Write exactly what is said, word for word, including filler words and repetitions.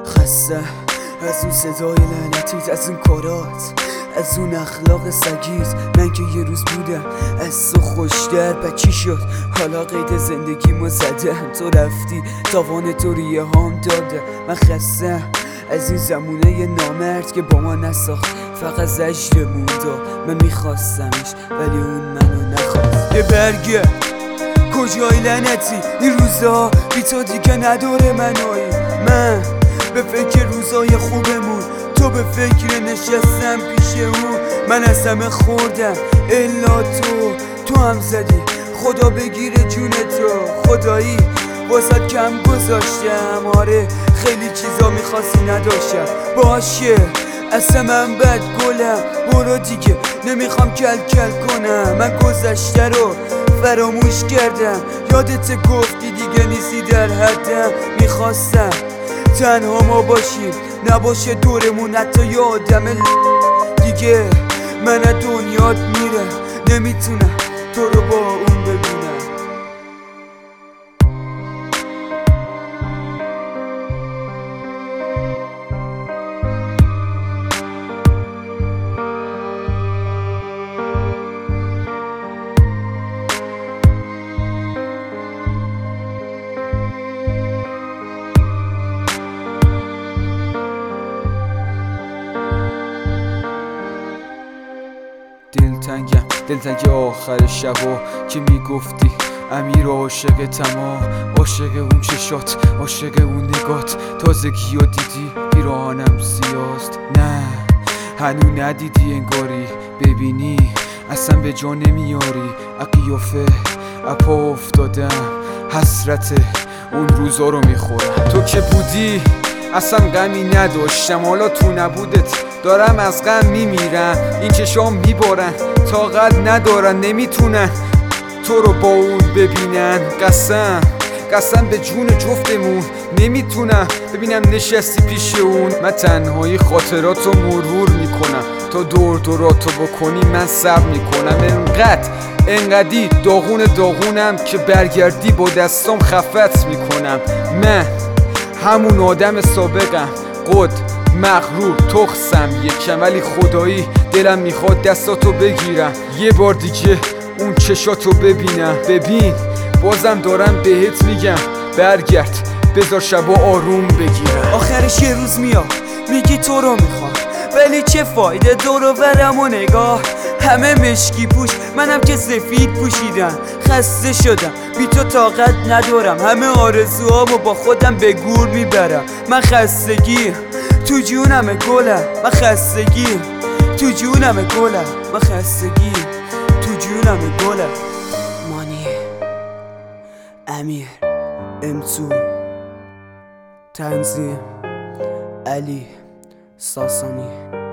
خسته از اون صدای لعنتیت، از اون کارات، از اون اخلاق سگیت. من که یه روز بودم از تو خوشتر، پا چی شد حالا قید زندگیمو زدم؟ تو رفتی تاوان تو ریه هام داده. من خسته از این زمونه نامرد که با ما نساخت، فقط زجر موندا. من میخواستمش ولی اون منو نخواست. یه برگه کجای لعنتی این روزا بی تو دیگه نداره منوی. من به فکر روزای خوبمون، تو به فکر نشستم پیش اون. من از همه خوردم الا تو، تو هم زدی خدا بگیره جون تو. خدایی واسد کم گذاشتم، آره خیلی چیزا میخواستی نداشتم. باشه اصلا من بد گلم، برو دیگه نمیخوام کل کل کنم. من گذشته رو فراموش کردم، یادت گفتی دیگه نیستی در حدم. میخواستم تنها ما باشیم، نباشه دورمون حتی یه آدم دیگه. من از دنیات میرم، نمیتونم تو رو با اون ببینم. دلتنگم دلتنگ آخر شبا که میگفتی امیر عاشق تمام، عاشق اون چشات، عاشق اون نگات. تازگی ها دیدی پیراهنم سیاست، نه هنو ندیدی انگاری. ببینی اصلا به جا نمیاری، اقیافه اپا افتادم، حسرت اون روزا رو میخورم. تو که بودی اصلا غمی نداشتم، حالا تو نبودت دارم از غم میمیرم. این چشام میبارن طاقت ندارن، نمیتونن تو رو با اون ببینن. قسم قسم به جون جفتمون، نمیتونم ببینم نشستی پیش اون. من تنهایی خاطراتو مرور میکنم، تا دور دوراتو بکنی من صبر میکنم. انقدر انقدی داغون داغونم که برگردی با دستام خفت میکنم. من همون آدم سابقم، قد مغرور تخسم یکم، ولی خدایی دلم میخواد دستاتو بگیرم، یه بار دیگه اون چشاتو ببینم. ببین بازم دارم بهت میگم برگرد، بذار شبا آروم بگیرم. آخرش یه روز میاد میگی تو رو میخوام، ولی چه فایده دور و برم و نگاه همه مشکی پوش، منم که سفید پوشیدم. خسته شدم بی تو طاقت ندارم، همه آرزوهامو با خودم به گور میبرم. من خستگی تو جونم گلم، من خستگی تو جونم گلم، من خستگی تو جونم گلم. مانی امیر امتو تنظیم علی ساسانی.